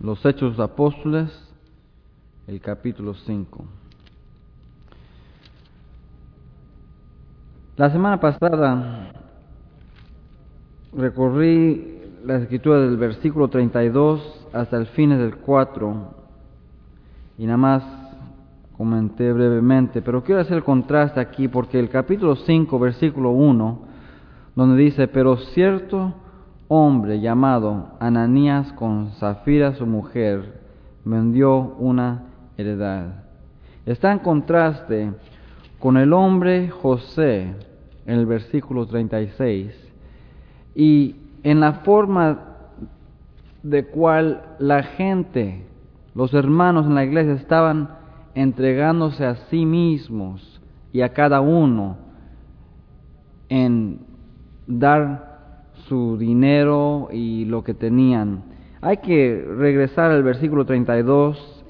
Los Hechos de los Apóstoles, el capítulo 5. La semana pasada recorrí la escritura del versículo 32 hasta el fin del 4 y nada más comenté brevemente, pero quiero hacer el contraste aquí porque el capítulo 5, versículo 1, donde dice: pero cierto hombre llamado Ananías con Zafira su mujer vendió una heredad. Está en contraste con el hombre José en el versículo 36 y en la forma de cual la gente, los hermanos en la iglesia estaban entregándose a sí mismos y a cada uno en dar su dinero y lo que tenían. Hay que regresar al versículo 32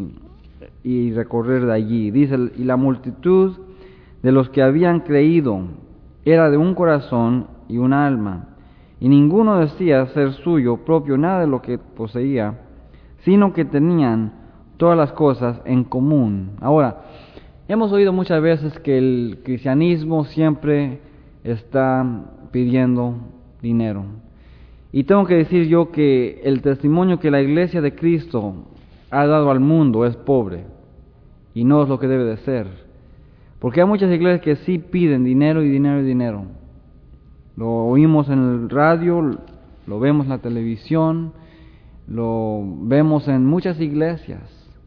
y recorrer de allí. Dice: y la multitud de los que habían creído era de un corazón y un alma, y ninguno decía ser suyo propio nada de lo que poseía, sino que tenían todas las cosas en común. Ahora, hemos oído muchas veces que el cristianismo siempre está pidiendo dinero. Y tengo que decir yo que el testimonio que la iglesia de Cristo ha dado al mundo es pobre, y no es lo que debe de ser. Porque hay muchas iglesias que sí piden dinero y dinero y dinero. Lo oímos en el radio, lo vemos en la televisión, lo vemos en muchas iglesias.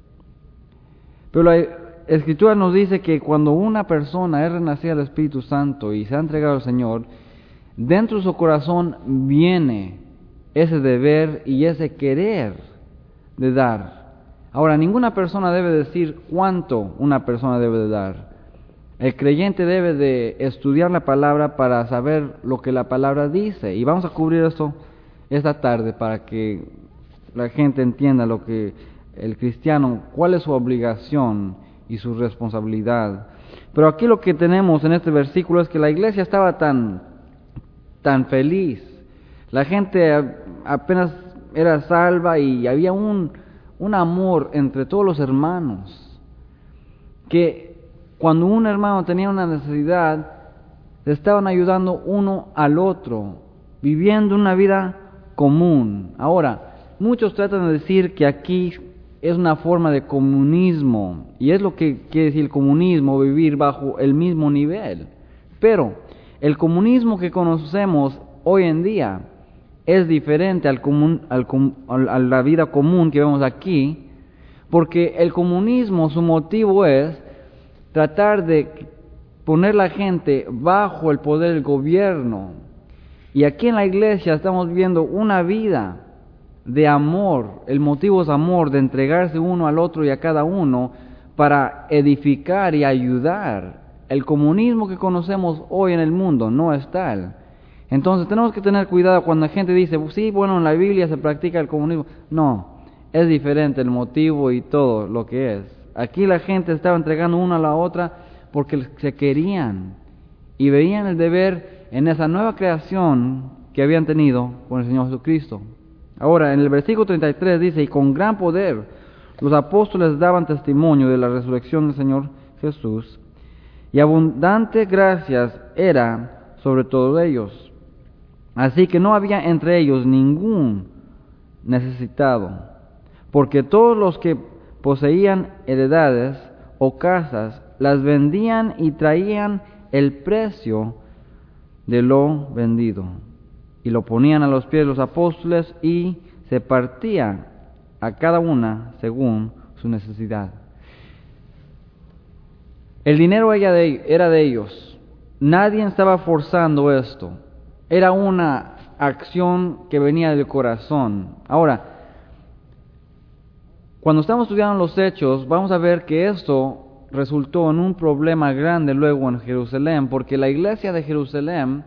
Pero la Escritura nos dice que cuando una persona es renacida del Espíritu Santo y se ha entregado al Señor, dentro de su corazón viene ese deber y ese querer de dar. Ahora, ninguna persona debe decir cuánto una persona debe de dar. El creyente debe de estudiar la palabra para saber lo que la palabra dice. Y vamos a cubrir esto esta tarde para que la gente entienda lo que el cristiano, cuál es su obligación y su responsabilidad. Pero aquí lo que tenemos en este versículo es que la iglesia estaba tan feliz. La gente apenas era salva y había un amor entre todos los hermanos, que cuando un hermano tenía una necesidad, se estaban ayudando uno al otro, viviendo una vida común. Ahora, muchos tratan de decir que aquí es una forma de comunismo, y es lo que quiere decir el comunismo, vivir bajo el mismo nivel. Pero el comunismo que conocemos hoy en día es diferente a la vida común que vemos aquí, porque el comunismo, su motivo es tratar de poner la gente bajo el poder del gobierno. Y aquí en la iglesia estamos viendo una vida de amor. El motivo es amor, de entregarse uno al otro y a cada uno para edificar y ayudar. El comunismo que conocemos hoy en el mundo no es tal. Entonces tenemos que tener cuidado cuando la gente dice: sí, bueno, en la Biblia se practica el comunismo. No, es diferente el motivo y todo lo que es. Aquí la gente estaba entregando una a la otra porque se querían y veían el deber en esa nueva creación que habían tenido con el Señor Jesucristo. Ahora, en el versículo 33 dice: y con gran poder los apóstoles daban testimonio de la resurrección del Señor Jesús, y abundante gracias era sobre todos ellos. Así que no había entre ellos ningún necesitado, porque todos los que poseían heredades o casas las vendían y traían el precio de lo vendido y lo ponían a los pies de los apóstoles, y se partía a cada una según su necesidad. El dinero era de ellos. Nadie estaba forzando esto. Era una acción que venía del corazón. Ahora, cuando estamos estudiando los Hechos, vamos a ver que esto resultó en un problema grande luego en Jerusalén, porque la iglesia de Jerusalén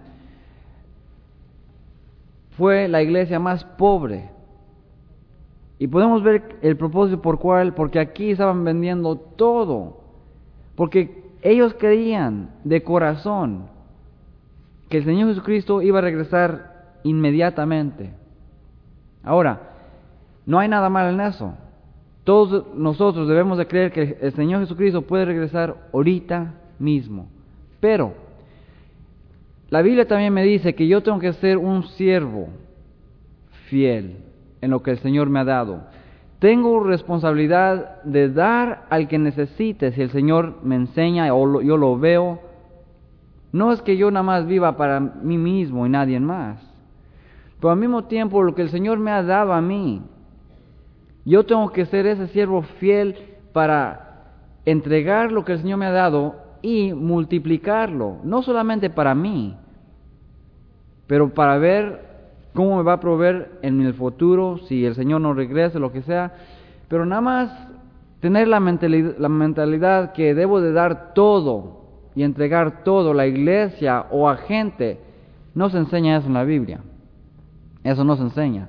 fue la iglesia más pobre. Y podemos ver el propósito porque aquí estaban vendiendo todo. Porque ellos creían de corazón que el Señor Jesucristo iba a regresar inmediatamente. Ahora, No hay nada malo en eso. Todos nosotros debemos de creer que el Señor Jesucristo puede regresar ahorita mismo. Pero la Biblia también me dice que yo tengo que ser un siervo fiel en lo que el Señor me ha dado. Tengo responsabilidad de dar al que necesite. Si el Señor me enseña o yo lo veo, no es que yo nada más viva para mí mismo y nadie más. Pero al mismo tiempo, lo que el Señor me ha dado a mí, yo tengo que ser ese siervo fiel para entregar lo que el Señor me ha dado y multiplicarlo, no solamente para mí, pero para ver cómo me va a proveer en el futuro, si el Señor no regrese, lo que sea, pero nada más tener la mentalidad que debo de dar todo y entregar todo a la iglesia o a gente. No se enseña eso en la Biblia, eso no se enseña.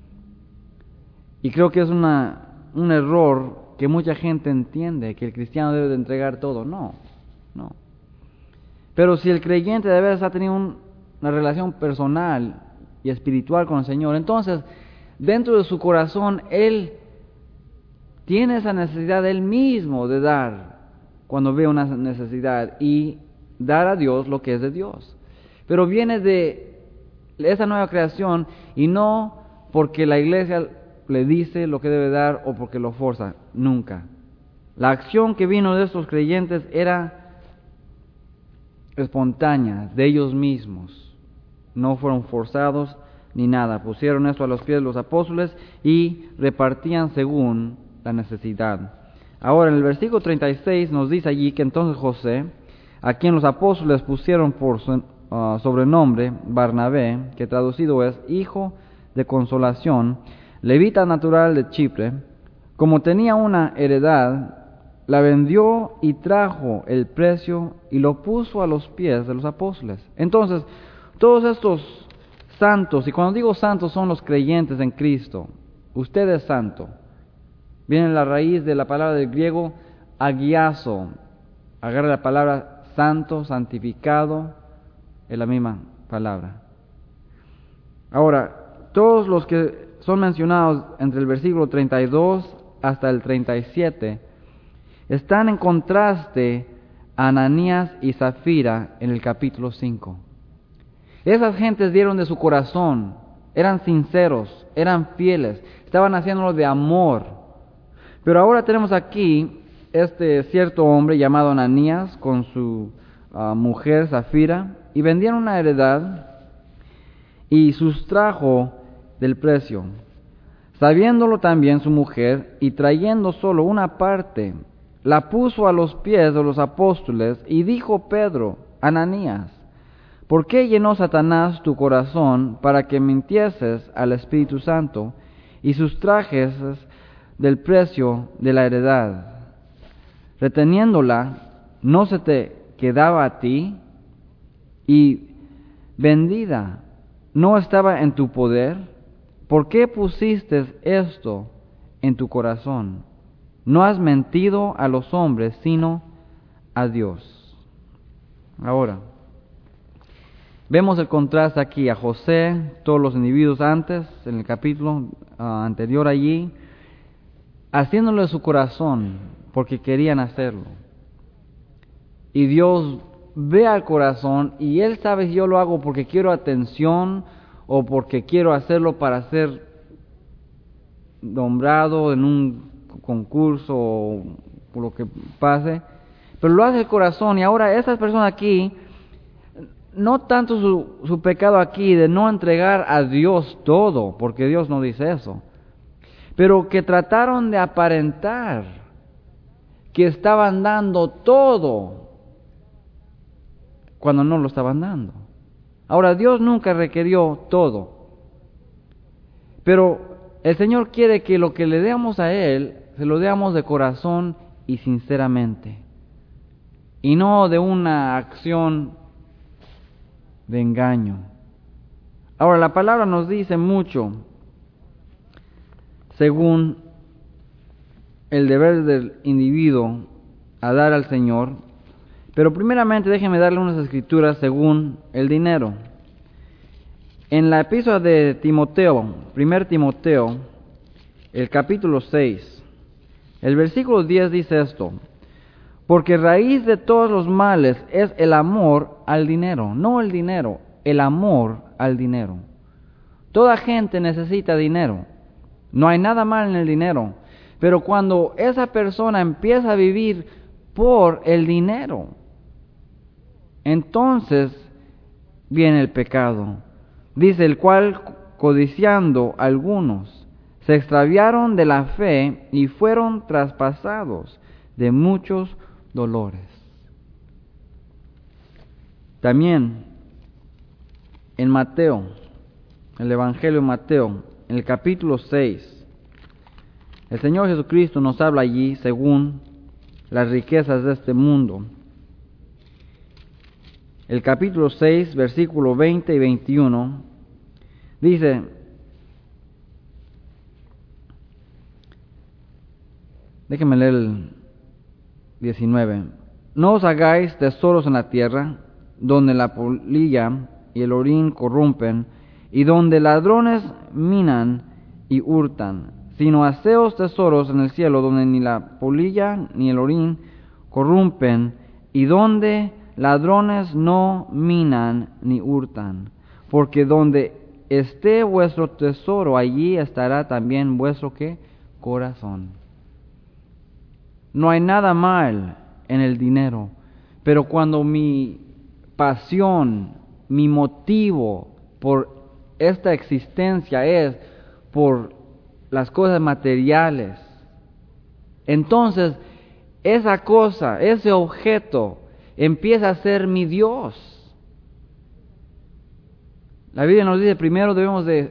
Y creo que es un error que mucha gente entiende, que el cristiano debe de entregar todo. No. Pero si el creyente de veras ha tenido una relación personal y espiritual con el Señor, entonces dentro de su corazón Él tiene esa necesidad Él mismo de dar cuando ve una necesidad y dar a Dios lo que es de Dios. Pero viene de esa nueva creación y no porque la iglesia le dice lo que debe dar o porque lo forza, nunca. La acción que vino de estos creyentes era espontánea, de ellos mismos. No fueron forzados ni nada. Pusieron esto a los pies de los apóstoles y repartían según la necesidad. Ahora en el versículo 36 nos dice allí que entonces José, a quien los apóstoles pusieron por sobrenombre Barnabé, que traducido es hijo de consolación, levita natural de Chipre, como tenía una heredad, la vendió y trajo el precio y lo puso a los pies de los apóstoles. Entonces, todos estos santos, y cuando digo santos son los creyentes en Cristo, usted es santo. Viene la raíz de la palabra del griego agiazo, agarra la palabra santo, santificado, es la misma palabra. Ahora, todos los que son mencionados entre el versículo 32 hasta el 37 están en contraste a Ananías y Zafira en el capítulo 5. Esas gentes dieron de su corazón, eran sinceros, eran fieles, estaban haciéndolo de amor. Pero ahora tenemos aquí este cierto hombre llamado Ananías con su mujer Zafira y vendieron una heredad y sustrajo del precio, sabiéndolo también su mujer y trayendo solo una parte, la puso a los pies de los apóstoles y dijo Pedro, Ananías, ¿por qué llenó Satanás tu corazón para que mintieses al Espíritu Santo y sustrajeses del precio de la heredad? Reteniéndola, ¿no se te quedaba a ti? Y vendida, ¿no estaba en tu poder? ¿Por qué pusiste esto en tu corazón? No has mentido a los hombres, sino a Dios. Ahora, vemos el contraste aquí a José, todos los individuos antes, en el capítulo anterior allí, haciéndolo de su corazón, porque querían hacerlo. Y Dios ve al corazón y Él sabe si yo lo hago porque quiero atención o porque quiero hacerlo para ser nombrado en un concurso o por lo que pase, pero lo hace el corazón. Y ahora estas personas aquí, no tanto su pecado aquí de no entregar a Dios todo, porque Dios no dice eso, pero que trataron de aparentar que estaban dando todo cuando no lo estaban dando. Ahora, Dios nunca requirió todo, pero el Señor quiere que lo que le demos a Él, se lo demos de corazón y sinceramente, y no de una acción de engaño. Ahora, la palabra nos dice mucho según el deber del individuo a dar al Señor, pero primeramente déjenme darle unas escrituras según el dinero. En la epístola de Timoteo, 1 Timoteo, el capítulo 6, el versículo 10 dice esto: porque raíz de todos los males es el amor al dinero, no el dinero, el amor al dinero. Toda gente necesita dinero, no hay nada mal en el dinero, pero cuando esa persona empieza a vivir por el dinero, entonces viene el pecado. Dice, el cual codiciando algunos se extraviaron de la fe y fueron traspasados de muchos dolores. También en Mateo, el Evangelio de Mateo, en el capítulo 6, el Señor Jesucristo nos habla allí según las riquezas de este mundo. El capítulo 6, versículo 20 y 21, dice: déjenme leer el 19. No os hagáis tesoros en la tierra, donde la polilla y el orín corrompen, y donde ladrones minan y hurtan, sino haceos tesoros en el cielo, donde ni la polilla ni el orín corrompen, y donde ladrones no minan ni hurtan, porque donde esté vuestro tesoro, allí estará también vuestro ¿qué? Corazón. No hay nada mal en el dinero, pero cuando mi pasión, mi motivo por esta existencia es por las cosas materiales, entonces esa cosa, ese objeto empieza a ser mi Dios. La Biblia nos dice, primero debemos de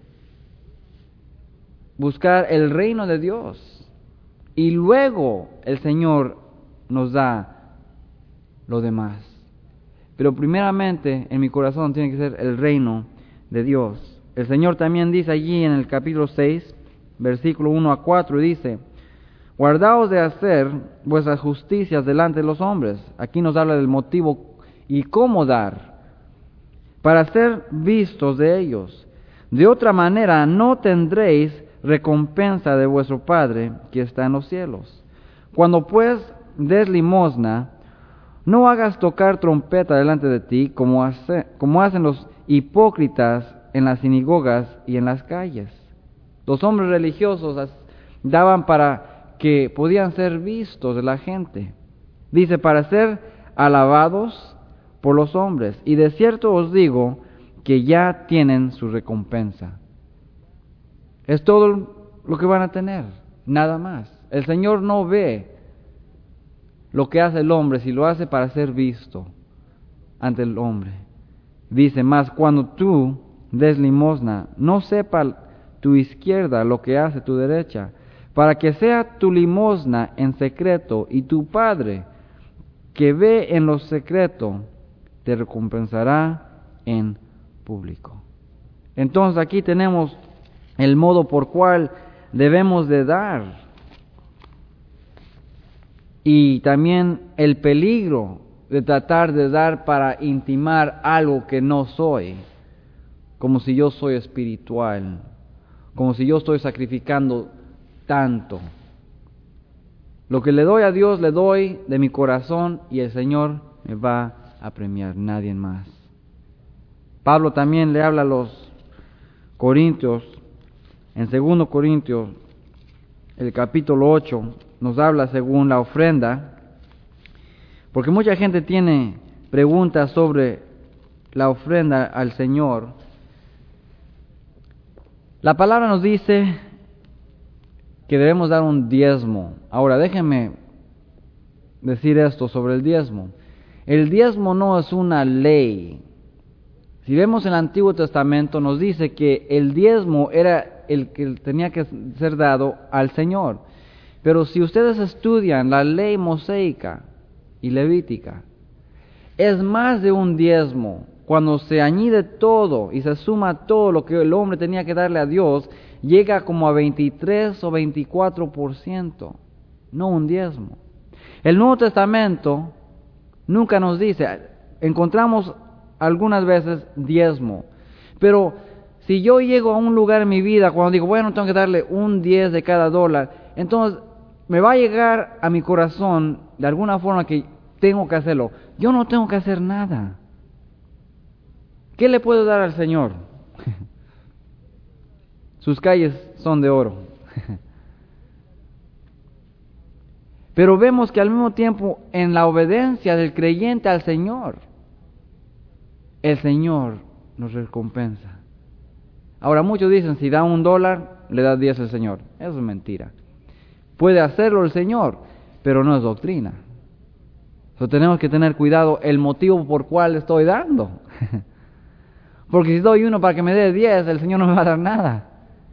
buscar el reino de Dios y luego el Señor nos da lo demás. Pero primeramente en mi corazón tiene que ser el reino de Dios. El Señor también dice allí en el capítulo 6, versículo 1 a 4, dice: guardaos de hacer vuestras justicias delante de los hombres. Aquí nos habla del motivo y cómo dar, para ser vistos de ellos. De otra manera no tendréis recompensa de vuestro Padre que está en los cielos. Cuando pues des limosna, no hagas tocar trompeta delante de ti, como hacen los hipócritas en las sinagogas y en las calles. Los hombres religiosos daban para que podían ser vistos de la gente. Dice, para ser alabados por los hombres. Y de cierto os digo que ya tienen su recompensa. Es todo lo que van a tener, nada más. El Señor no ve lo que hace el hombre, si lo hace para ser visto ante el hombre. Dice más, cuando tú des limosna, no sepa tu izquierda lo que hace tu derecha, para que sea tu limosna en secreto, y tu Padre, que ve en lo secreto, te recompensará en público. Entonces aquí tenemos el modo por cual debemos de dar. Y también el peligro de tratar de dar para intimar algo que no soy, como si yo soy espiritual, como si yo estoy sacrificando tanto. Lo que le doy a Dios, le doy de mi corazón y el Señor me va a premiar, nadie más. Pablo también le habla a los Corintios, en 2 Corintios, el capítulo 8, nos habla según la ofrenda, porque mucha gente tiene preguntas sobre la ofrenda al Señor. La palabra nos dice que debemos dar un diezmo. Ahora, déjenme decir esto sobre el diezmo. El diezmo no es una ley. Si vemos en el Antiguo Testamento, nos dice que el diezmo era el que tenía que ser dado al Señor. Pero si ustedes estudian la ley mosaica y levítica, es más de un diezmo. Cuando se añade todo y se suma todo lo que el hombre tenía que darle a Dios, llega como a 23 o 24%, no un diezmo. El Nuevo Testamento nunca nos dice, encontramos algunas veces diezmo, pero si yo llego a un lugar en mi vida, cuando digo, bueno, tengo que darle un 10 de cada dólar, entonces me va a llegar a mi corazón de alguna forma que tengo que hacerlo. Yo no tengo que hacer nada. ¿Qué le puedo dar al Señor? Sus calles son de oro. Pero vemos que al mismo tiempo, en la obediencia del creyente al Señor, el Señor nos recompensa. Ahora muchos dicen, si da $1, le da 10 al Señor. Eso es mentira. Puede hacerlo el Señor, pero no es doctrina. Entonces tenemos que tener cuidado el motivo por cual estoy dando. Porque si doy uno para que me dé 10, el Señor no me va a dar nada.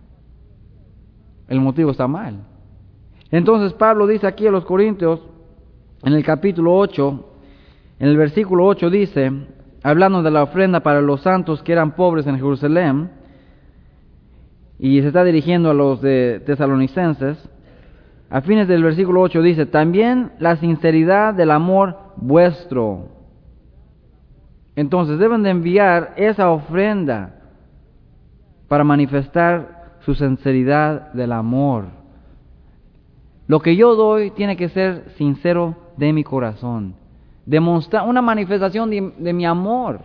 El motivo está mal. Entonces Pablo dice aquí a los Corintios, en el capítulo 8, en el versículo 8 dice, hablando de la ofrenda para los santos que eran pobres en Jerusalén, y se está dirigiendo a los de Tesalonicenses, a fines del versículo 8 dice, también la sinceridad del amor vuestro. Entonces deben de enviar esa ofrenda para manifestar su sinceridad del amor. Lo que yo doy tiene que ser sincero de mi corazón, demostrar una manifestación de mi amor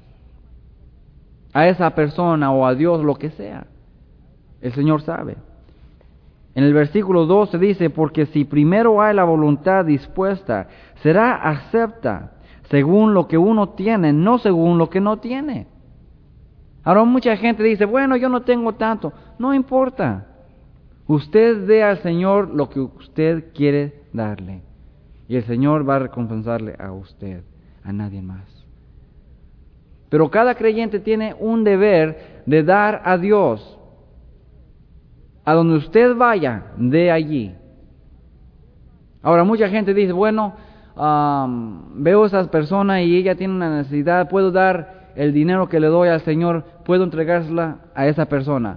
a esa persona o a Dios, lo que sea. El Señor sabe. En el versículo 12 dice, porque si primero hay la voluntad dispuesta, será acepta según lo que uno tiene, no según lo que no tiene. Ahora mucha gente dice, bueno, yo no tengo tanto. No importa. Usted dé al Señor lo que usted quiere darle. Y el Señor va a recompensarle a usted, a nadie más. Pero cada creyente tiene un deber de dar a Dios. A donde usted vaya, de allí. Ahora mucha gente dice, bueno, veo a esas personas y ella tiene una necesidad, puedo dar el dinero que le doy al Señor, puedo entregársela a esa persona.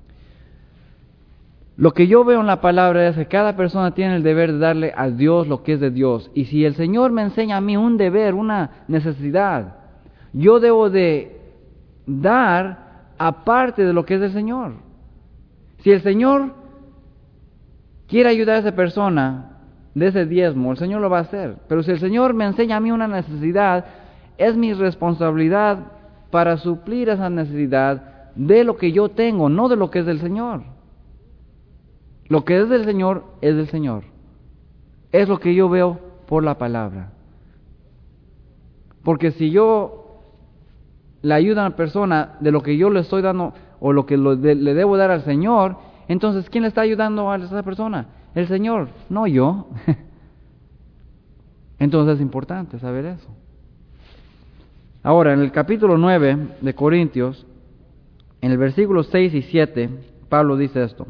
Lo que yo veo en la palabra es que cada persona tiene el deber de darle a Dios lo que es de Dios. Y si el Señor me enseña a mí un deber, una necesidad, yo debo de dar aparte de lo que es del Señor. Si el Señor quiere ayudar a esa persona de ese diezmo, el Señor lo va a hacer. Pero si el Señor me enseña a mí una necesidad, es mi responsabilidad para suplir esa necesidad de lo que yo tengo, no de lo que es del Señor. Lo que es del Señor es del Señor. Es lo que yo veo por la palabra. Porque si yo le ayudo a una persona de lo que yo le estoy dando o lo que le debo dar al Señor, entonces ¿quién le está ayudando a esa persona? El Señor, no yo. Entonces es importante saber eso. Ahora, en el capítulo 9 de Corintios, en el versículo 6 y 7, Pablo dice esto.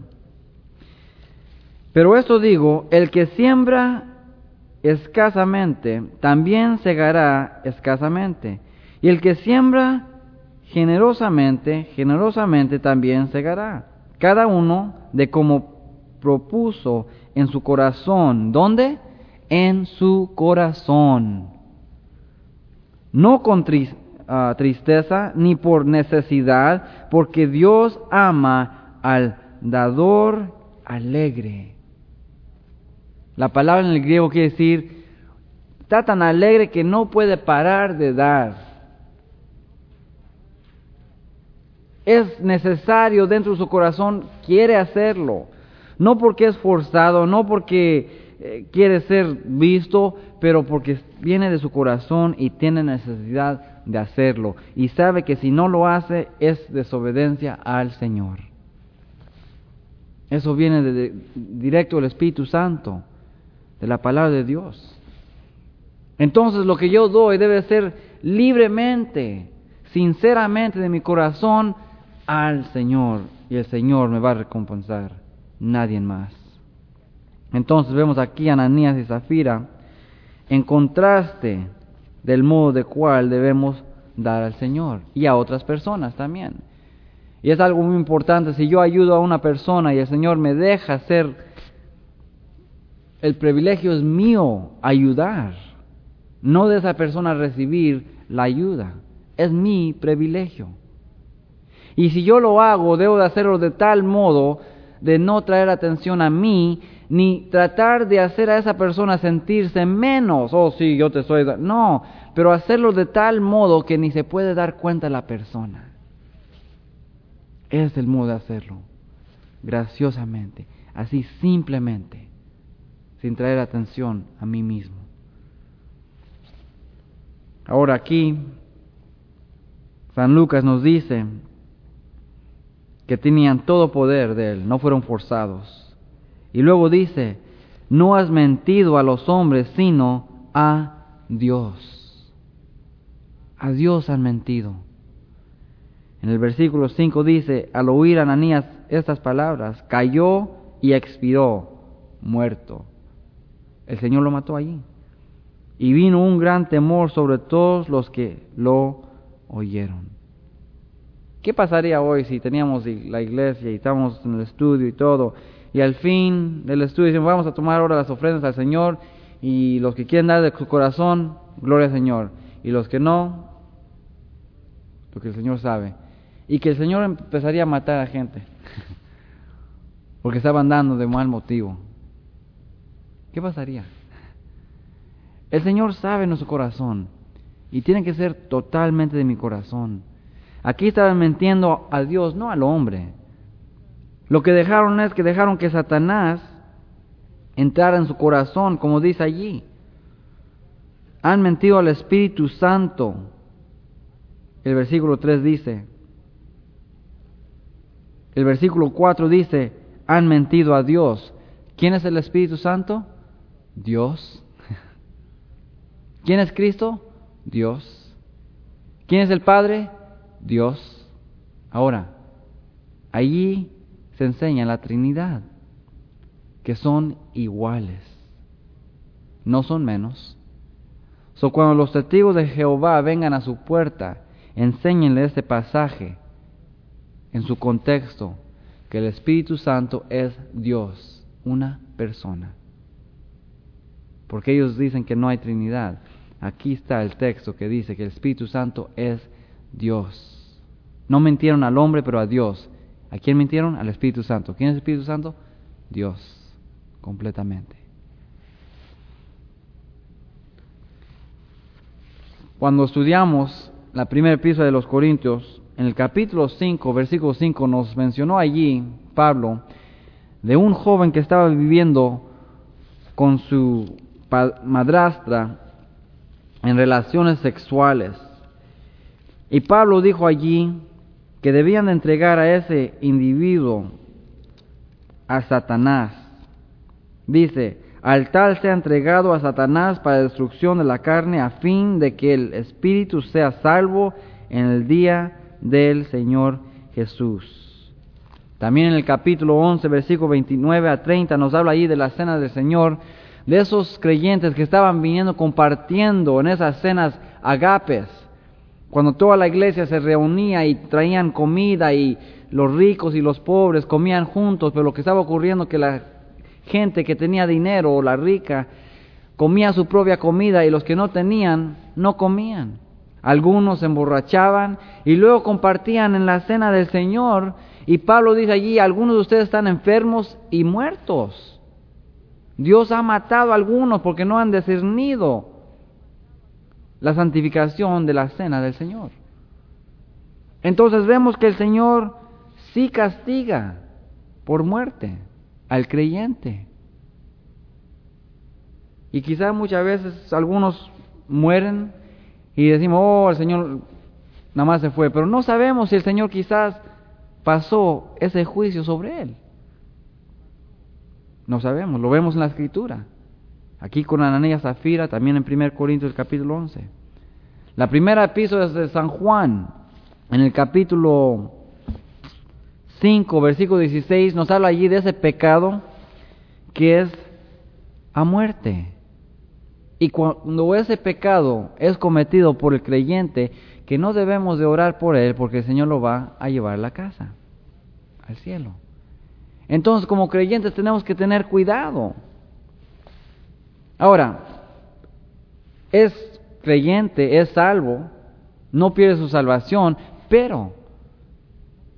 Pero esto digo, el que siembra escasamente, también segará escasamente. Y el que siembra generosamente, generosamente también segará. Cada uno de como propuso en su corazón. ¿Dónde? En su corazón. No con tristeza ni por necesidad, porque Dios ama al dador alegre. La palabra en el griego quiere decir, está tan alegre que no puede parar de dar. Es necesario dentro de su corazón, quiere hacerlo. No porque es forzado, no porque quiere ser visto, pero porque viene de su corazón y tiene necesidad de hacerlo. Y sabe que si no lo hace es desobediencia al Señor. Eso viene directo del Espíritu Santo, de la palabra de Dios. Entonces lo que yo doy debe ser libremente, sinceramente de mi corazón al Señor. Y el Señor me va a recompensar, nadie más. Entonces vemos aquí a Ananías y Zafira en contraste del modo de cual debemos dar al Señor y a otras personas también. Y es algo muy importante, si yo ayudo a una persona y el Señor me deja hacer, el privilegio es mío ayudar, no de esa persona recibir la ayuda, es mi privilegio. Y si yo lo hago, debo de hacerlo de tal modo de no traer atención a mí, ni tratar de hacer a esa persona sentirse menos. Oh, sí, yo te estoy... No, pero hacerlo de tal modo que ni se puede dar cuenta la persona. Es el modo de hacerlo. Graciosamente, así simplemente, sin traer atención a mí mismo. Ahora aquí, San Lucas nos dice que tenían todo poder de él, no fueron forzados. Y luego dice, no has mentido a los hombres, sino a Dios. A Dios han mentido. En el versículo 5 dice, al oír Ananías estas palabras, cayó y expiró, muerto. El Señor lo mató allí. Y vino un gran temor sobre todos los que lo oyeron. ¿Qué pasaría hoy si teníamos la iglesia y estábamos en el estudio y todo, y al fin del estudio decimos, vamos a tomar ahora las ofrendas al Señor, y los que quieren dar de su corazón, gloria al Señor, y los que no, lo que el Señor sabe, y que el Señor empezaría a matar a gente, porque estaban dando de mal motivo? ¿Qué pasaría? El Señor sabe nuestro corazón, y tiene que ser totalmente de mi corazón. Aquí estaban mintiendo a Dios, no al hombre. Lo que dejaron es que dejaron que Satanás entrara en su corazón, como dice allí. Han mentido al Espíritu Santo. El versículo 3 dice. El versículo 4 dice, han mentido a Dios. ¿Quién es el Espíritu Santo? Dios. ¿Quién es Cristo? Dios. ¿Quién es el Padre? Dios. Ahora, allí se enseña la Trinidad, que son iguales, no son menos. Cuando los testigos de Jehová vengan a su puerta, enséñenle este pasaje en su contexto, que el Espíritu Santo es Dios, una persona. Porque ellos dicen que no hay Trinidad. Aquí está el texto que dice que el Espíritu Santo es Dios. No mintieron al hombre, pero a Dios. ¿A quién mintieron? Al Espíritu Santo. ¿Quién es el Espíritu Santo? Dios, completamente. Cuando estudiamos la primera epístola de los Corintios, en el capítulo 5, versículo 5, nos mencionó allí Pablo de un joven que estaba viviendo con su madrastra en relaciones sexuales. Y Pablo dijo allí que debían de entregar a ese individuo a Satanás. Dice, al tal sea entregado a Satanás para destrucción de la carne, a fin de que el espíritu sea salvo en el día del Señor Jesús. También en el capítulo 11, versículo 29 a 30, nos habla ahí de la cena del Señor, de esos creyentes que estaban viniendo compartiendo en esas cenas agapes, cuando toda la iglesia se reunía y traían comida y los ricos y los pobres comían juntos, pero lo que estaba ocurriendo que la gente que tenía dinero o la rica comía su propia comida y los que no tenían no comían. Algunos se emborrachaban y luego compartían en la cena del Señor, y Pablo dice allí, algunos de ustedes están enfermos y muertos. Dios ha matado a algunos porque no han discernido la santificación de la cena del Señor. Entonces vemos que el Señor sí castiga por muerte al creyente. Y quizás muchas veces algunos mueren y decimos, oh, el Señor nada más se fue. Pero no sabemos si el Señor quizás pasó ese juicio sobre él. No sabemos, lo vemos en la Escritura. Aquí con Ananías y Zafira, también en 1 Corintios capítulo 11. La primera epístola es de San Juan, en el capítulo 5, versículo 16, nos habla allí de ese pecado que es a muerte. Y cuando ese pecado es cometido por el creyente, que no debemos de orar por él, porque el Señor lo va a llevar a la casa, al cielo. Entonces, como creyentes tenemos que tener cuidado. Ahora, es creyente, es salvo, no pierde su salvación, pero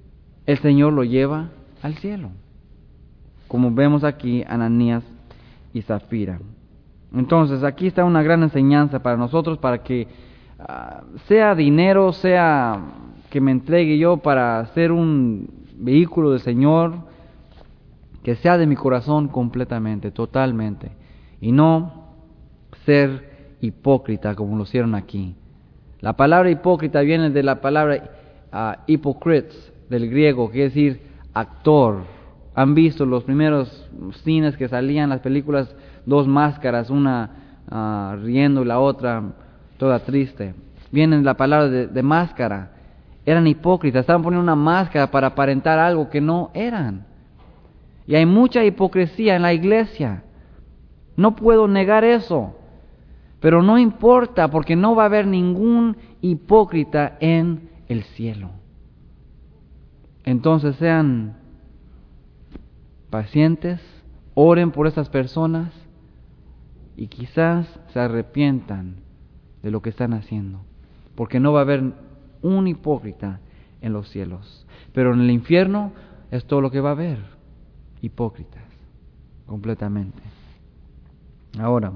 el Señor lo lleva al cielo, como vemos aquí Ananías y Zafira. Entonces aquí está una gran enseñanza para nosotros, para que sea dinero, sea que me entregue yo para ser un vehículo del Señor, que sea de mi corazón completamente, totalmente, y no ser hipócrita como lo hicieron aquí. La palabra hipócrita viene de la palabra hypocrites, del griego, que es decir, actor. Han visto los primeros cines que salían, las películas, dos máscaras, una riendo y la otra toda triste. Viene la palabra de máscara. Eran hipócritas, estaban poniendo una máscara para aparentar algo que no eran. Y hay mucha hipocresía en la iglesia. No puedo negar eso. Pero no importa, porque no va a haber ningún hipócrita en el cielo. Entonces sean pacientes, oren por esas personas y quizás se arrepientan de lo que están haciendo, porque no va a haber un hipócrita en los cielos. Pero en el infierno es todo lo que va a haber, hipócritas, completamente. Ahora,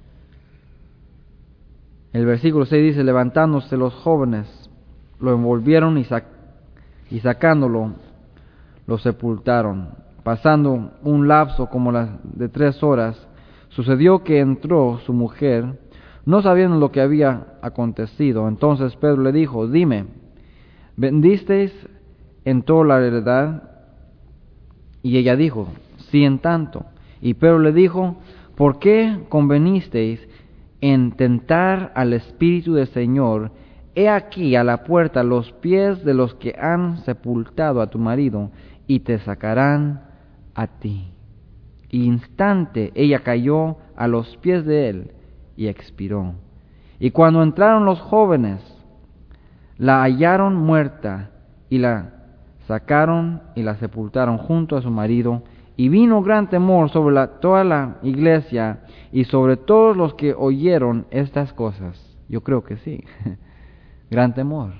el versículo 6 dice: levantándose los jóvenes, lo envolvieron y sacándolo, lo sepultaron. Pasando un lapso como de 3 horas, sucedió que entró su mujer, no sabiendo lo que había acontecido. Entonces Pedro le dijo: dime, ¿vendisteis en toda la heredad? Y ella dijo: sí, en tanto. Y Pedro le dijo: ¿por qué convenisteis en tentar al Espíritu del Señor? He aquí a la puerta los pies de los que han sepultado a tu marido, y te sacarán a ti. Instante ella cayó a los pies de él y expiró. Y cuando entraron los jóvenes, la hallaron muerta, y la sacaron y la sepultaron junto a su marido. Y vino gran temor sobre toda la iglesia y sobre todos los que oyeron estas cosas. Yo creo que sí, gran temor.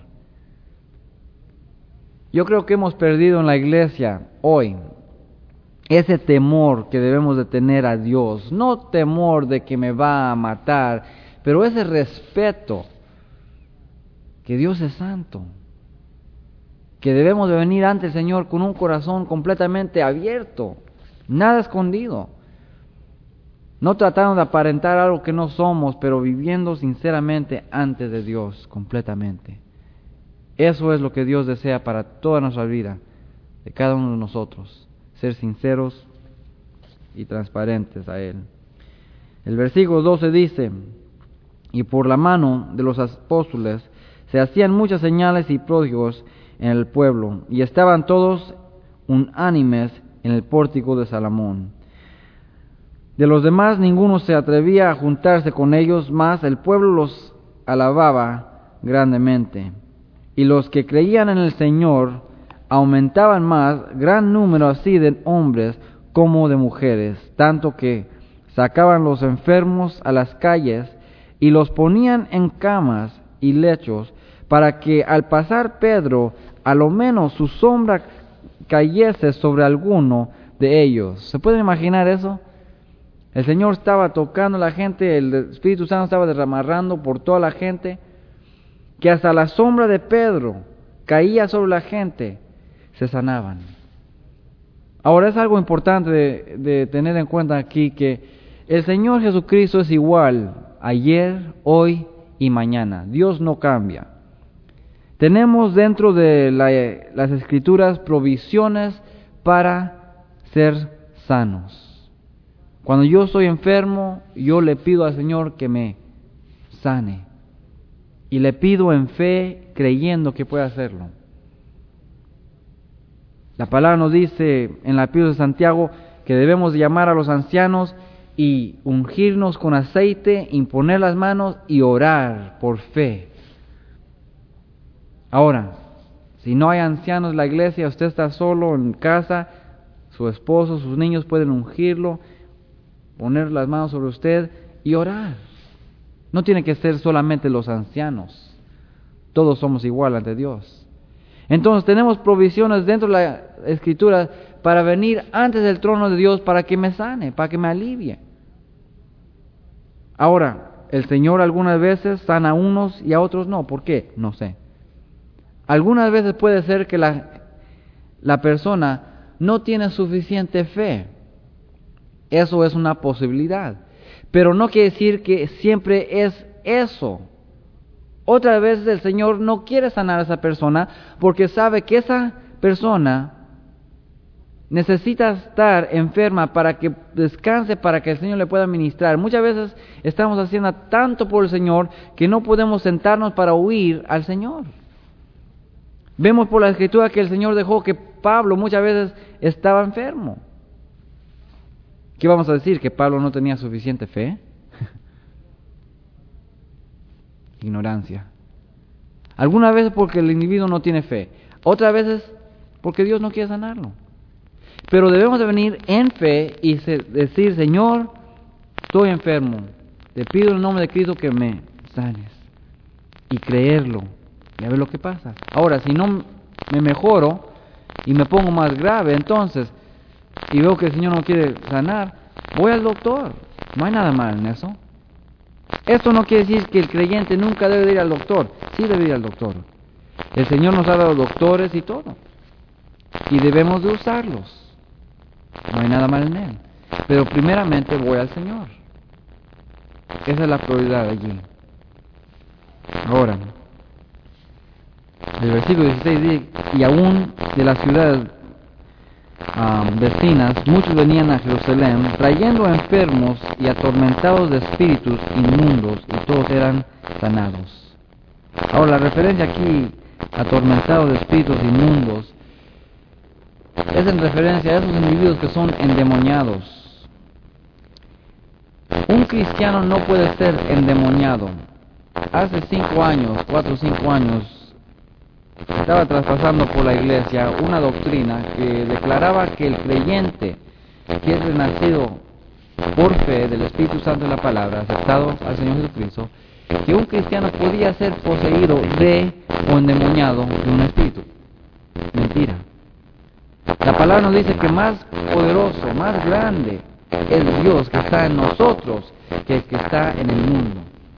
Yo creo que hemos perdido en la iglesia hoy ese temor que debemos de tener a Dios. No temor de que me va a matar, pero ese respeto que Dios es santo, que debemos de venir ante el Señor con un corazón completamente abierto, nada escondido, no tratando de aparentar algo que no somos, pero viviendo sinceramente ante de Dios completamente. Eso es lo que Dios desea para toda nuestra vida, de cada uno de nosotros, ser sinceros y transparentes a Él. El versículo 12 dice: y por la mano de los apóstoles se hacían muchas señales y prodigios en el pueblo, y estaban todos unánimes en el pórtico de Salomón. De los demás ninguno se atrevía a juntarse con ellos, mas el pueblo los alababa grandemente. Y los que creían en el Señor aumentaban más, gran número así de hombres como de mujeres, tanto que sacaban los enfermos a las calles y los ponían en camas y lechos, para que al pasar Pedro, a lo menos su sombra cayese sobre alguno de ellos. ¿Se pueden imaginar eso? El Señor estaba tocando a la gente, el Espíritu Santo estaba derramando por toda la gente, que hasta la sombra de Pedro caía sobre la gente, se sanaban. Ahora es algo importante de tener en cuenta aquí, que el Señor Jesucristo es igual ayer, hoy y mañana. Dios no cambia. Tenemos dentro de las Escrituras provisiones para ser sanos. Cuando yo estoy enfermo, yo le pido al Señor que me sane. Y le pido en fe, creyendo que puede hacerlo. La palabra nos dice en la epístola de Santiago que debemos llamar a los ancianos y ungirnos con aceite, imponer las manos y orar por fe. Ahora, si no hay ancianos en la iglesia, usted está solo en casa, su esposo, sus niños pueden ungirlo, poner las manos sobre usted y orar. No tiene que ser solamente los ancianos. Todos somos igual ante Dios. Entonces tenemos provisiones dentro de la Escritura para venir antes del trono de Dios para que me sane, para que me alivie. Ahora, el Señor algunas veces sana a unos y a otros no. ¿Por qué? No sé. Algunas veces puede ser que la persona no tiene suficiente fe. Eso es una posibilidad. Pero no quiere decir que siempre es eso. Otras veces el Señor no quiere sanar a esa persona porque sabe que esa persona necesita estar enferma para que descanse, para que el Señor le pueda ministrar. Muchas veces estamos haciendo tanto por el Señor que no podemos sentarnos para oír al Señor. Vemos por la Escritura que el Señor dejó que Pablo muchas veces estaba enfermo. ¿Qué vamos a decir? ¿Que Pablo no tenía suficiente fe? Ignorancia. Algunas veces porque el individuo no tiene fe. Otras veces porque Dios no quiere sanarlo. Pero debemos de venir en fe y decir, Señor, estoy enfermo. Te pido en el nombre de Cristo que me sanes. Y creerlo. Y a ver lo que pasa. Ahora, si no me mejoro y me pongo más grave, entonces, y veo que el Señor no quiere sanar, voy al doctor. No hay nada mal en eso. Esto no quiere decir que el creyente nunca debe de ir al doctor. Sí debe ir al doctor. El Señor nos ha dado doctores y todo. Y debemos de usarlos. No hay nada mal en él. Pero primeramente voy al Señor. Esa es la prioridad allí. Ahora, el versículo 16 dice, y aún de las ciudades vecinas, muchos venían a Jerusalén, trayendo enfermos y atormentados de espíritus inmundos, y todos eran sanados. Ahora, la referencia aquí, atormentados de espíritus inmundos, es en referencia a esos individuos que son endemoniados. Un cristiano no puede ser endemoniado. Hace 5 años, 4 o 5 años, estaba traspasando por la iglesia una doctrina que declaraba que el creyente que es renacido por fe del Espíritu Santo en la palabra, aceptado al Señor Jesucristo, que un cristiano podía ser poseído de o endemoniado de un espíritu. Mentira. La palabra nos dice que más poderoso, más grande es Dios que está en nosotros que el que está en el mundo.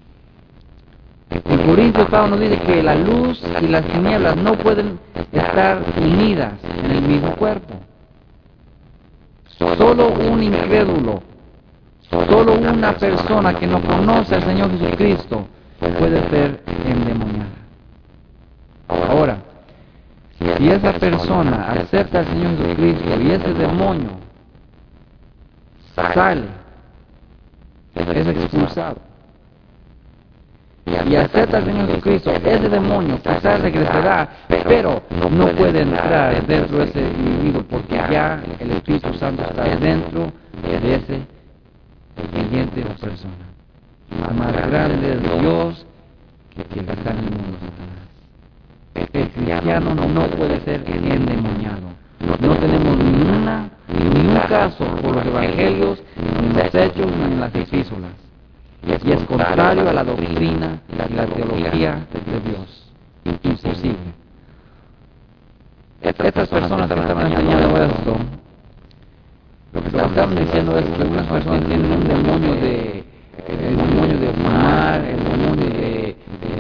En Corintios Pablo nos dice que la luz y las tinieblas no pueden estar unidas en el mismo cuerpo. Solo un incrédulo, solo una persona que no conoce al Señor Jesucristo puede ser endemoniada. Ahora, si esa persona acepta al Señor Jesucristo y ese demonio sale, es expulsado, y acepta al Señor Jesucristo, ese demonio quizás regresará, pero no puede entrar dentro de ese individuo porque ya el Espíritu Santo está dentro de ese creyente o persona. Más grande es Dios que el que está en el mundo, Satanás. El cristiano no puede ser endemoniado. No tenemos ni un caso por los evangelios, ni en los hechos, ni en las epístolas. Y es contrario a la doctrina y la teología de Dios. Imposible. Estas personas que estaban enseñando esto, lo que estaban diciendo es que algunas personas tienen un demonio de fumar, el demonio de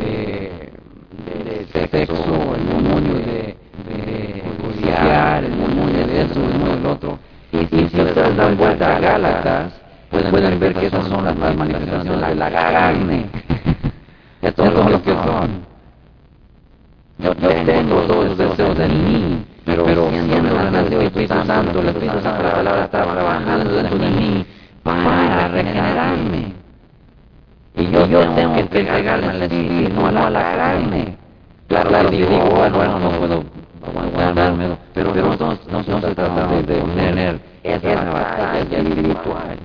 sexo, el demonio de codiciar, el demonio de eso, el demonio del otro. Y si ustedes dan vuelta a Gálatas, pueden ver que esas son las manifestaciones de la carne. Esto es lo que son. Yo tengo todos los deseos de mí, pero siendo el Espíritu Santo, el Espíritu Santo, la palabra está trabajando dentro de mí para regenerarme. Y yo tengo que entregarme al Espíritu, no a la carne. Claro, digo, bueno, no puedo aguantarme, pero entonces no se trata de tener esa batalla espiritual.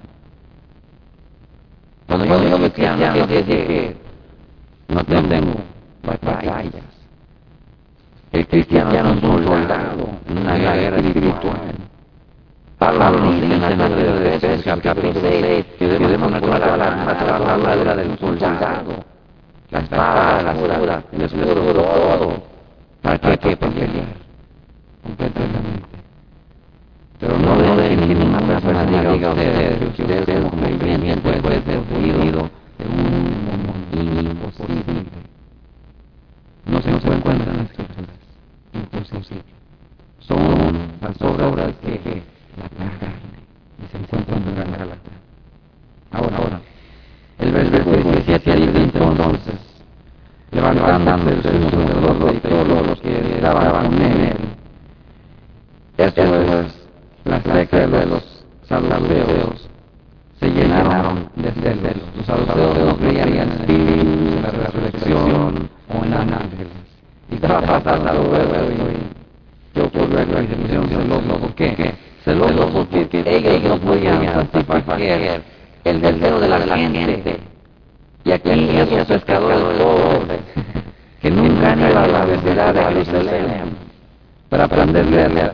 Cuando yo soy cristiano, quiere decir que no tengo batallas. El cristiano es un soldado en una guerra espiritual. Pablo nos dice en la carta de Efesios, capítulo 6, que debemos poner toda la armadura del soldado. La espada, la escudo, el escudo, todo. ¿Para qué? Para pelear completamente. Pero no dejen que ninguna persona diga a ustedes que ustedes como creyentes pueden ser fluido de un modo imposible. No se encuentran en las Escrituras. Imposible. Son las obras de la carne y se encuentran en la carne. Ahora, el versículo 17 dice entonces, levantándose el sumo sacerdote y todos los que estaban con él. Esto es la secta de los saduceos. Se llenaron de celos. Los saduceos no creían en espíritus, en la resurrección o en ángeles. Y estaba pasando eso y yo por ver la definición celoso. ¿Por qué? Celoso porque ellos no podían satisfacer el deseo de la gente. Y aquí esos pescadores pobres que nunca han ido a la universidad de Jerusalén para aprender letras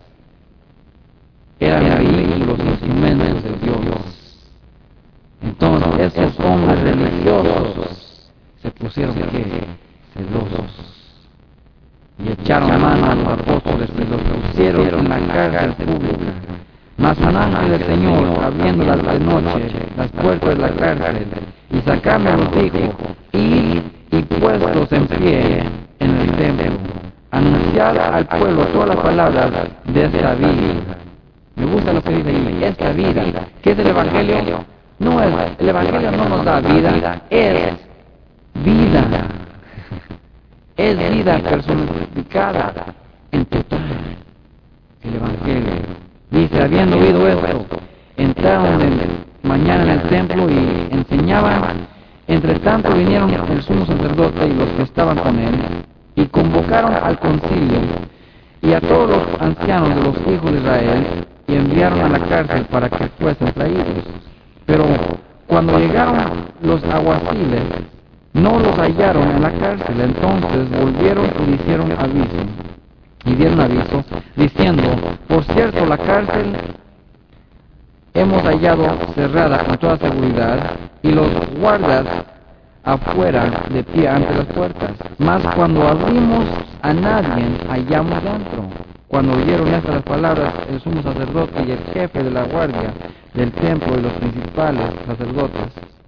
eran ridículos instrumentos de Dios. Entonces esos hombres religiosos se pusieron celosos y echaron mano a los apóstoles y los pusieron en la cárcel pública. Mas un ángel del Señor, abriéndolas de noche las puertas de la cárcel y sacándolos, dijo: id y puestos en pie en el templo, anunciad al pueblo todas las palabras de esta vida. Me gusta lo que dice ahí, esta vida. ¿Qué es el Evangelio? No es, el Evangelio no nos da vida, es vida. Es vida personificada en total. El Evangelio. Dice, habiendo oído esto, entraron mañana en el templo y enseñaban. Entre tanto vinieron el sumo sacerdote y los que estaban con él, y convocaron al concilio y a todos los ancianos de los hijos de Israel, y enviaron a la cárcel para que fuesen traídos. Pero cuando llegaron los alguaciles, no los hallaron en la cárcel. Entonces volvieron y hicieron aviso. Y dieron aviso, diciendo: por cierto, la cárcel hemos hallado cerrada con toda seguridad, y los guardas afuera de pie ante las puertas. Mas cuando abrimos, a nadie hallamos dentro. Cuando oyeron estas palabras, el sumo sacerdote y el jefe de la guardia del templo y los principales sacerdotes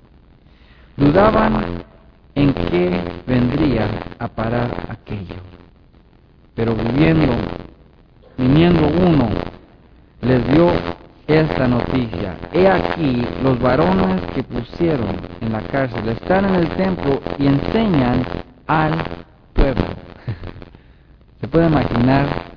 dudaban en qué vendría a parar aquello. Pero viniendo uno, les dio esta noticia: he aquí, los varones que pusieron en la cárcel están en el templo y enseñan al pueblo. ¿Se puede imaginar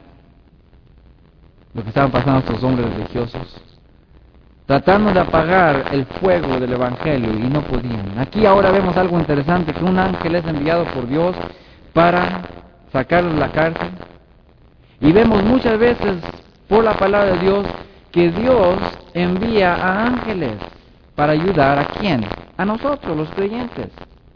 lo que estaban pasando estos hombres religiosos? Tratando de apagar el fuego del Evangelio y no podían. Aquí ahora vemos algo interesante, que un ángel es enviado por Dios para sacarlos de la cárcel. Y vemos muchas veces por la palabra de Dios que Dios envía a ángeles para ayudar a ¿quién? A nosotros, los creyentes.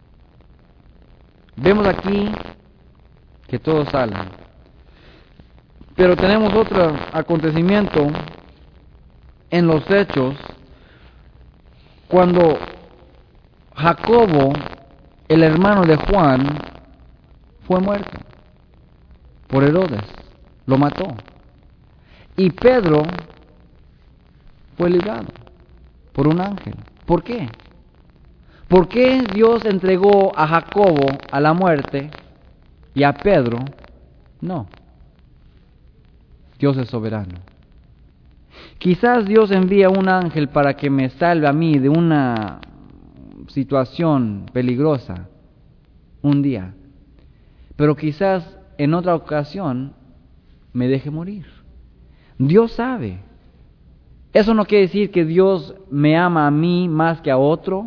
Vemos aquí que todos salen. Pero tenemos otro acontecimiento en los Hechos, cuando Jacobo, el hermano de Juan, fue muerto por Herodes, lo mató. Y Pedro fue librado por un ángel. ¿Por qué? ¿Por qué Dios entregó a Jacobo a la muerte y a Pedro no? Dios es soberano. Quizás Dios envía un ángel para que me salve a mí de una situación peligrosa un día, pero quizás en otra ocasión me deje morir. Dios sabe. Eso no quiere decir que Dios me ama a mí más que a otro,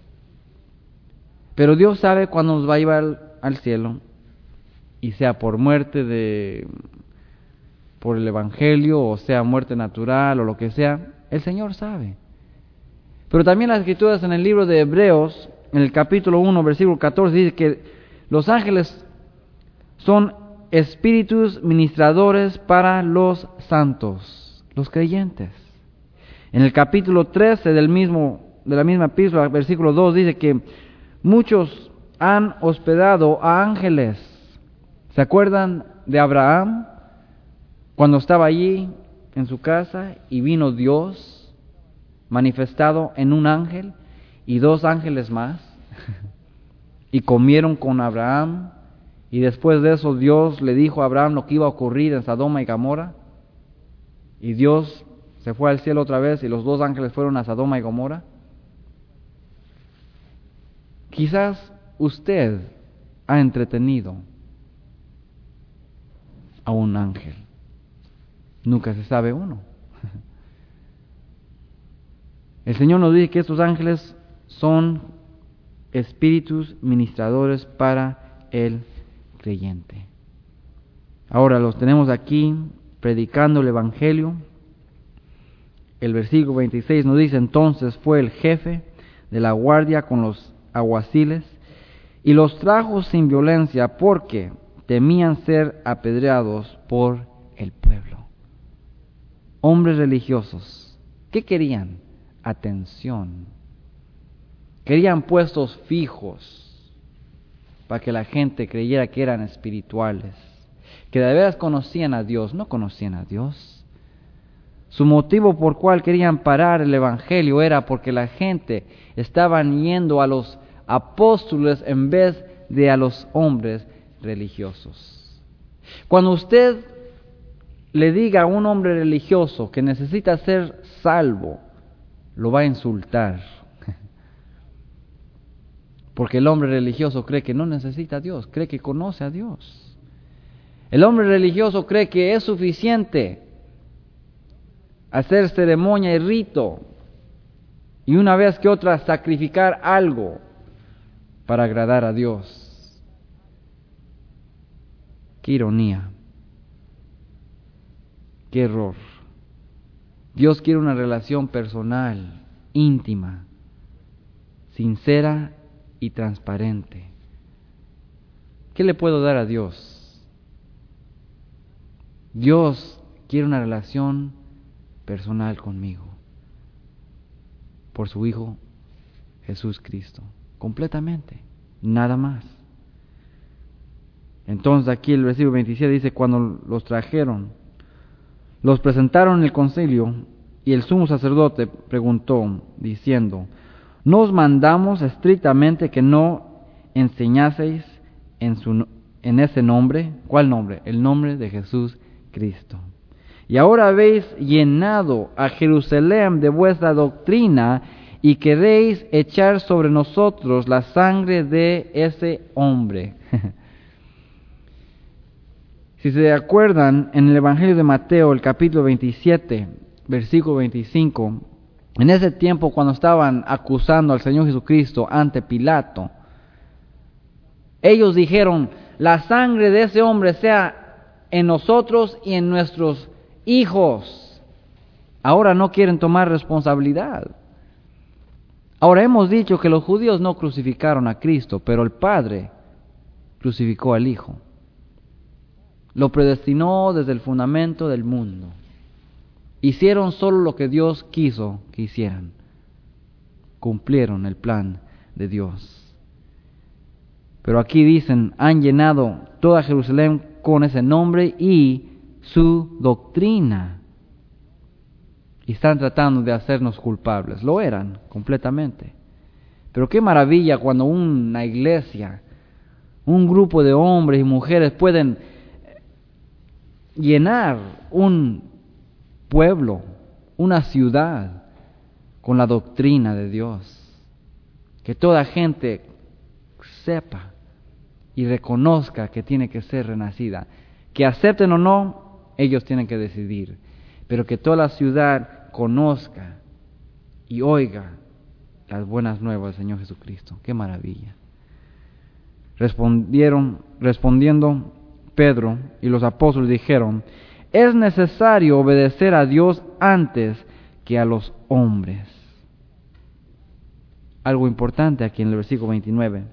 pero Dios sabe cuándo nos va a llevar al cielo, y sea por muerte por el Evangelio, o sea muerte natural, o lo que sea, el Señor sabe. Pero también las Escrituras en el libro de Hebreos, en el capítulo 1, versículo 14, dice que los ángeles son espíritus ministradores para los santos, los creyentes. En el capítulo 13 de la misma epístola, versículo 2, dice que muchos han hospedado a ángeles ¿Se acuerdan de Abraham cuando estaba allí en su casa y vino Dios manifestado en un ángel y 2 ángeles más y comieron con Abraham? Y después de eso Dios le dijo a Abraham lo que iba a ocurrir en Sodoma y Gomorra. Y Dios se fue al cielo otra vez y los 2 ángeles fueron a Sodoma y Gomorra. Quizás usted ha entretenido a un ángel. Nunca se sabe uno. El Señor nos dice que estos ángeles son espíritus ministradores para el creyente. Ahora los tenemos aquí predicando el Evangelio. El versículo 26 nos dice: entonces fue el jefe de la guardia con los alguaciles y los trajo sin violencia porque temían ser apedreados por el pueblo. Hombres religiosos, ¿qué querían? Atención. Querían puestos fijos para que la gente creyera que eran espirituales, que de veras conocían a Dios. No conocían a Dios. Su motivo por cual querían parar el Evangelio era porque la gente estaban yendo a los apóstoles en vez de a los hombres religiosos. Cuando usted le diga a un hombre religioso que necesita ser salvo, lo va a insultar. Porque el hombre religioso cree que no necesita a Dios, cree que conoce a Dios. El hombre religioso cree que es suficiente hacer ceremonia y rito y una vez que otra sacrificar algo para agradar a Dios. Qué ironía, qué error. Dios quiere una relación personal, íntima, sincera y transparente. ¿Qué le puedo dar a Dios? Dios quiere una relación personal conmigo por su Hijo Jesús Cristo, completamente, nada más. Entonces aquí el versículo 27 dice: cuando los trajeron, los presentaron en el concilio, y el sumo sacerdote preguntó, diciendo: ¿no os mandamos estrictamente que no enseñaseis en ese nombre? ¿Cuál nombre? El nombre de Jesús Cristo. Y ahora habéis llenado a Jerusalén de vuestra doctrina y queréis echar sobre nosotros la sangre de ese hombre. Si se acuerdan, en el Evangelio de Mateo, el capítulo 27, versículo 25, en ese tiempo cuando estaban acusando al Señor Jesucristo ante Pilato, ellos dijeron: la sangre de ese hombre sea en nosotros y en nuestros hijos. Ahora no quieren tomar responsabilidad. Ahora hemos dicho que los judíos no crucificaron a Cristo, pero el Padre crucificó al Hijo. Lo predestinó desde el fundamento del mundo. Hicieron solo lo que Dios quiso que hicieran. Cumplieron el plan de Dios. Pero aquí dicen: han llenado toda Jerusalén con ese nombre y su doctrina. Y están tratando de hacernos culpables. Lo eran completamente. Pero qué maravilla cuando una iglesia, un grupo de hombres y mujeres pueden llenar un pueblo, una ciudad, con la doctrina de Dios. Que toda gente sepa y reconozca que tiene que ser renacida. Que acepten o no, ellos tienen que decidir. Pero que toda la ciudad conozca y oiga las buenas nuevas del Señor Jesucristo. ¡Qué maravilla! Respondiendo Pedro y los apóstoles dijeron: es necesario obedecer a Dios antes que a los hombres. Algo importante aquí en el versículo 29.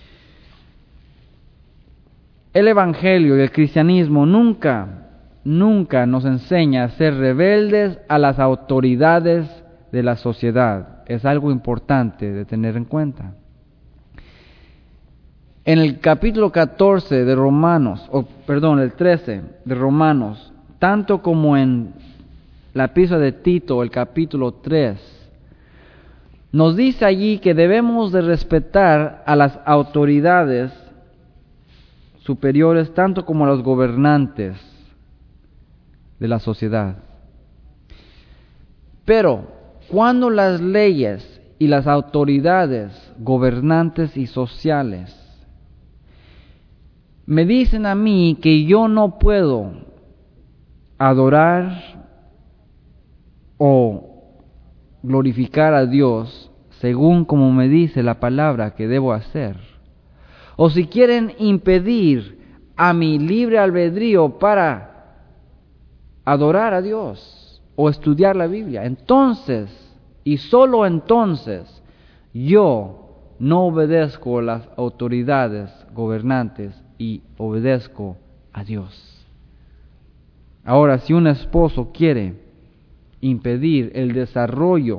El Evangelio y el cristianismo nunca nos enseña a ser rebeldes a las autoridades de la sociedad. Es algo importante de tener en cuenta. En el capítulo 14 de Romanos, el 13 de Romanos, tanto como en la epístola de Tito, el capítulo 3, nos dice allí que debemos de respetar a las autoridades superiores, tanto como a los gobernantes de la sociedad. Pero cuando las leyes y las autoridades gobernantes y sociales me dicen a mí que yo no puedo adorar o glorificar a Dios según como me dice la palabra que debo hacer, o si quieren impedir a mi libre albedrío para adorar a Dios o estudiar la Biblia, entonces, y solo entonces, yo no obedezco a las autoridades gobernantes y obedezco a Dios. Ahora, si un esposo quiere impedir el desarrollo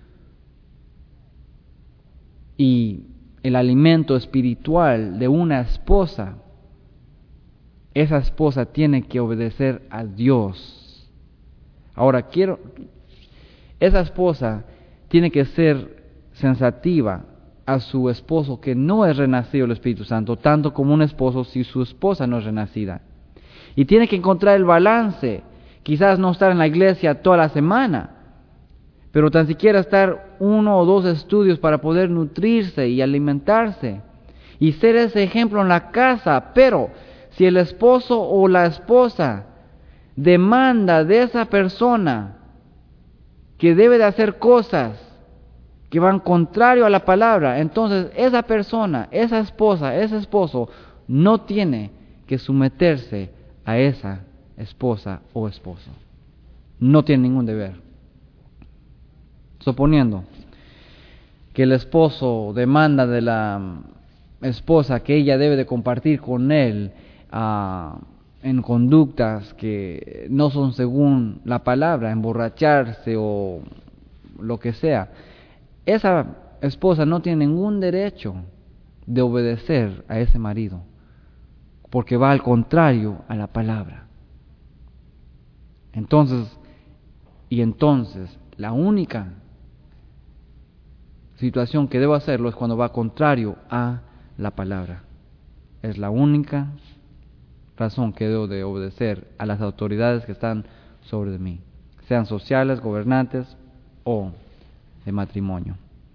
y el alimento espiritual de una esposa, esa esposa tiene que obedecer a Dios. Ahora, esa esposa tiene que ser sensativa a su esposo que no es renacido del Espíritu Santo, tanto como un esposo si su esposa no es renacida. Y tiene que encontrar el balance, quizás no estar en la iglesia toda la semana, pero tan siquiera estar 1 o 2 estudios para poder nutrirse y alimentarse, y ser ese ejemplo en la casa. Pero si el esposo o la esposa demanda de esa persona que debe de hacer cosas que van contrario a la palabra, entonces esa persona, esa esposa, ese esposo no tiene que someterse a esa esposa o esposo. No tiene ningún deber. Suponiendo que el esposo demanda de la esposa que ella debe de compartir con él en conductas que no son según la palabra, emborracharse o lo que sea, esa esposa no tiene ningún derecho de obedecer a ese marido, porque va al contrario a la palabra. Entonces, la única situación que debo hacerlo es cuando va contrario a la palabra. Es la única razón que debo de obedecer a las autoridades que están sobre mí, sean sociales, gobernantes o de matrimonio.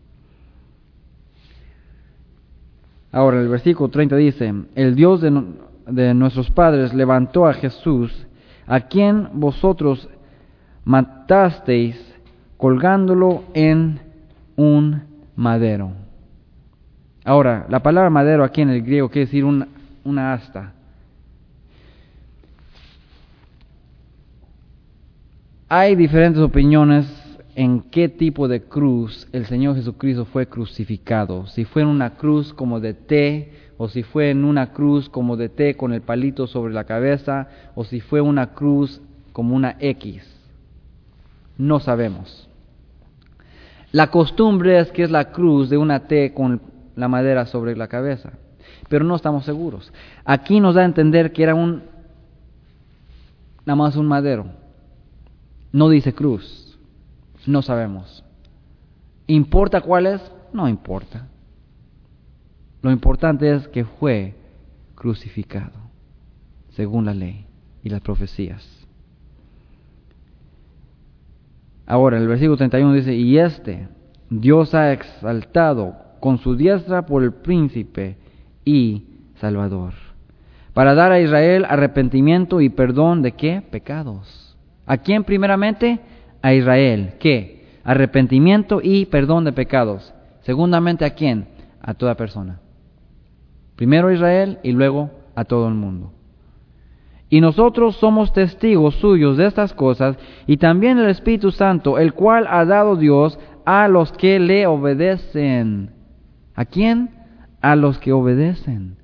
Ahora el versículo 30 dice: el Dios de nuestros padres levantó a Jesús, a quien vosotros matasteis colgándolo en un madero. Ahora, la palabra madero aquí en el griego quiere decir una asta. Hay diferentes opiniones en qué tipo de cruz el Señor Jesucristo fue crucificado. Si fue en una cruz como de T, o si fue en una cruz como de T con el palito sobre la cabeza, o si fue una cruz como una X. No sabemos. La costumbre es que es la cruz de una T con la madera sobre la cabeza, pero no estamos seguros. Aquí nos da a entender que era nada más un madero. No dice cruz. No sabemos. ¿Importa cuál es? No importa. Lo importante es que fue crucificado, según la ley y las profecías. Ahora, el versículo 31 dice: y Dios ha exaltado con su diestra por el príncipe y salvador, para dar a Israel arrepentimiento y perdón de ¿qué? Pecados. ¿A quién primeramente? A Israel. ¿Qué? Arrepentimiento y perdón de pecados. Segundamente, ¿a quién? A toda persona. Primero a Israel y luego a todo el mundo. Y nosotros somos testigos suyos de estas cosas, y también el Espíritu Santo, el cual ha dado Dios a los que le obedecen. ¿A quién? A los que obedecen.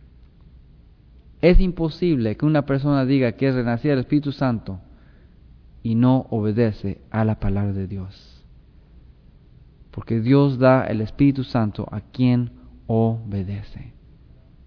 Es imposible que una persona diga que es renacida del Espíritu Santo y no obedece a la palabra de Dios. Porque Dios da el Espíritu Santo a quien obedece.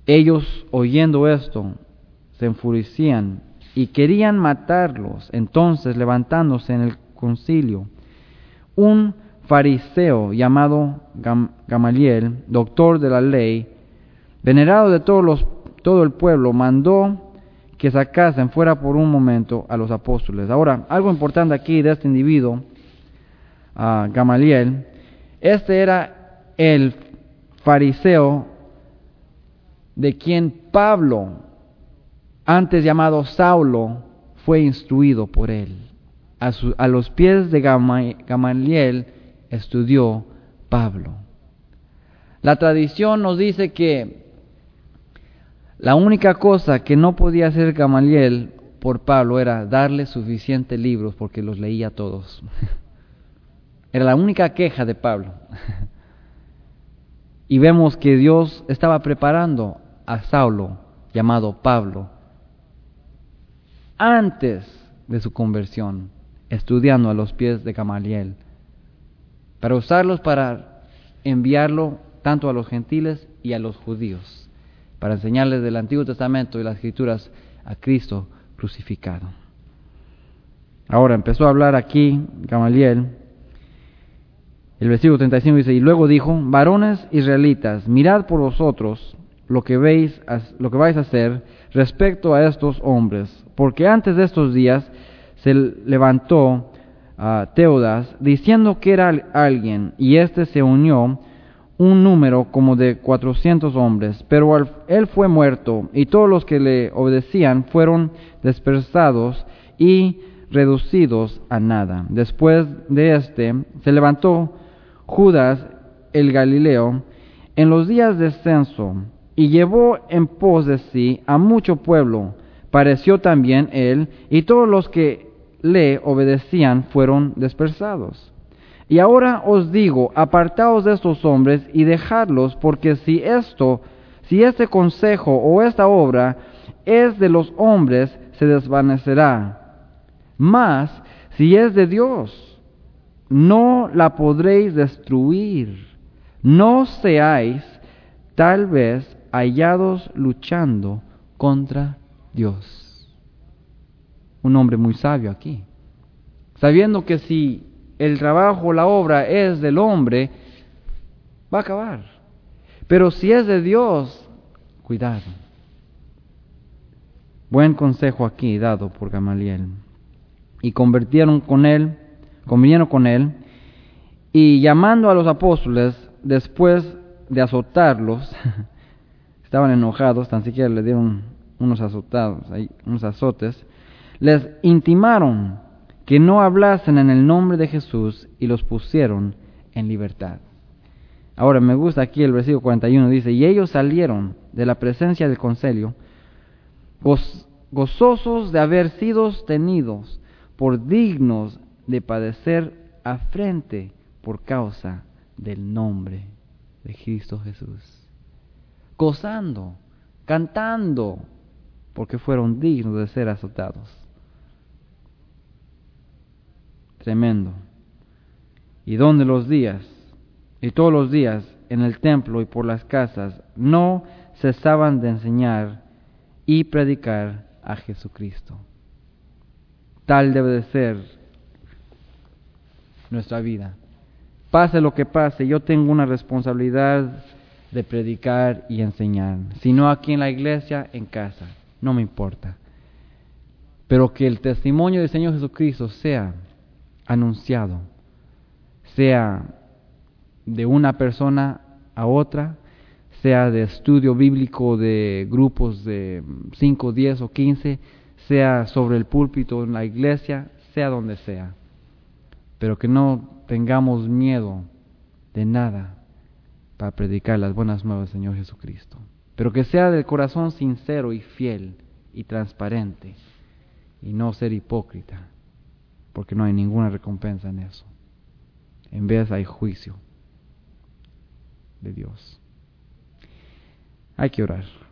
Ellos, oyendo esto, se enfurecían y querían matarlos. Entonces, levantándose en el concilio, un fariseo llamado Gamaliel, doctor de la ley, venerado de todo el pueblo, mandó que sacasen fuera por un momento a los apóstoles. Ahora, algo importante aquí de este individuo, Gamaliel, este era el fariseo de quien Pablo, antes llamado Saulo, fue instruido por él. A los pies de Gamaliel estudió Pablo. La tradición nos dice que la única cosa que no podía hacer Gamaliel por Pablo era darle suficientes libros porque los leía todos. Era la única queja de Pablo. Y vemos que Dios estaba preparando a Saulo, llamado Pablo, antes de su conversión, estudiando a los pies de Gamaliel, para usarlos para enviarlo tanto a los gentiles y a los judíos, para enseñarles del Antiguo Testamento y las Escrituras a Cristo crucificado. Ahora empezó a hablar aquí Gamaliel. El versículo 35 dice: y luego dijo: varones israelitas, mirad por vosotros lo que vais a hacer respecto a estos hombres, porque antes de estos días se levantó Teudas diciendo que era alguien, y se unió un número como de 400 hombres, pero él fue muerto, y todos los que le obedecían fueron dispersados y reducidos a nada. Después de se levantó Judas el Galileo en los días de censo, y llevó en pos de sí a mucho pueblo. Pareció también él, y todos los que le obedecían fueron dispersados. Y ahora os digo, apartaos de estos hombres y dejadlos, porque si este consejo o esta obra es de los hombres, se desvanecerá. Mas, si es de Dios, no la podréis destruir. No seáis, tal vez, hallados luchando contra Dios. Un hombre muy sabio aquí, sabiendo que si el trabajo, la obra es del hombre, va a acabar. Pero si es de Dios, cuidado. Buen consejo aquí dado por Gamaliel. Y convinieron con él, y llamando a los apóstoles, después de azotarlos, estaban enojados, tan siquiera le dieron unos azotes, les intimaron que no hablasen en el nombre de Jesús y los pusieron en libertad. Ahora me gusta aquí el versículo 41, dice: y ellos salieron de la presencia del concilio, gozosos de haber sido tenidos por dignos de padecer afrente por causa del nombre de Cristo Jesús. Gozando, cantando, porque fueron dignos de ser azotados. Tremendo. Y todos los días en el templo y por las casas no cesaban de enseñar y predicar a Jesucristo. Tal debe de ser nuestra vida. Pase lo que pase, yo tengo una responsabilidad de predicar y enseñar. Si no aquí en la iglesia, en casa, no me importa. Pero que el testimonio del Señor Jesucristo sea anunciado, sea de una persona a otra, sea de estudio bíblico de grupos de 5, 10 o 15, sea sobre el púlpito en la iglesia, sea donde sea. Pero que no tengamos miedo de nada para predicar las buenas nuevas del Señor Jesucristo. Pero que sea del corazón sincero y fiel y transparente, y no ser hipócrita, porque no hay ninguna recompensa en eso. En vez hay juicio de Dios. Hay que orar.